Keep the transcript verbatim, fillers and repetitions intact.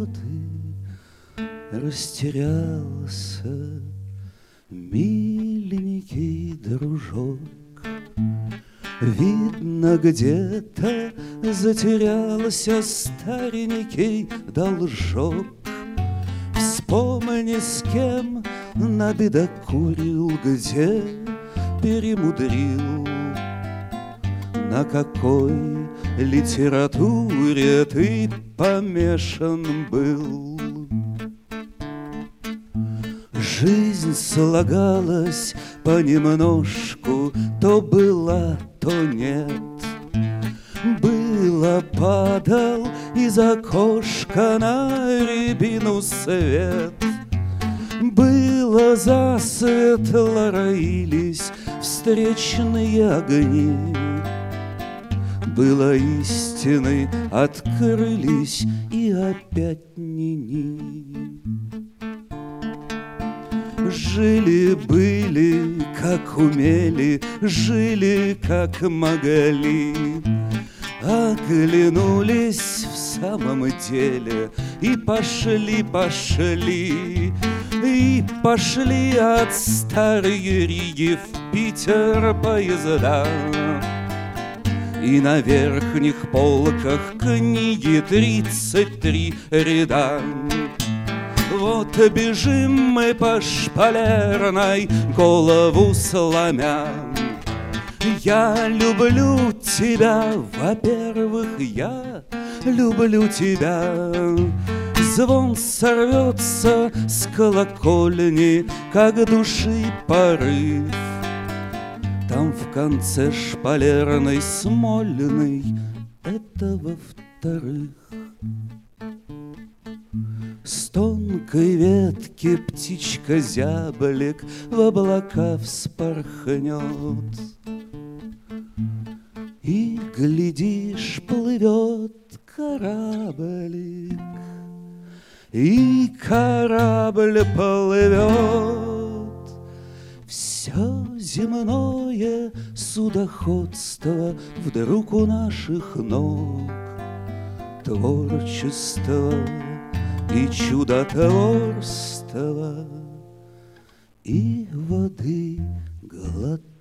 ты растерялся, миленький дружок. Видно, где-то затерялся старенький должок. Вспомни, с кем набедокурил, где перемудрил, на какой литературе ты помешан был. Жизнь слагалась понемножку, то была, то нет. Было, падал из окошка на рябину свет. Было, засветло роились встречные огни. Было, истины открылись и опять ни-ни. Жили-были, как умели, жили, как могли. Оглянулись в самом деле и пошли, пошли, и пошли от Старой Риги в Питер поезда. И на верхних полках книги тридцать три ряда. Вот бежим мы по Шпалерной, голову сломя. Я люблю тебя, во-первых, я люблю тебя. Звон сорвется с колокольни, как души порыв. Там в конце Шпалерной Смольной, это во-вторых. С тонкой ветки птичка-зяблик в облака вспорхнет. И, глядишь, плывет кораблик, и корабль плывет. Все земное судоходство вдруг у наших ног. Творчество и чудотворство, и воды глоток.